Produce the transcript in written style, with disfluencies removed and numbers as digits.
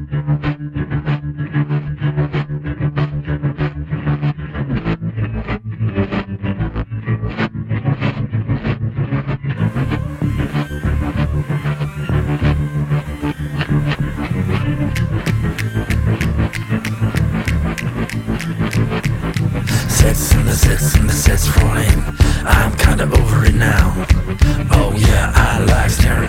Sets and the sets falling. I'm kinda over it now. Oh yeah, I like staring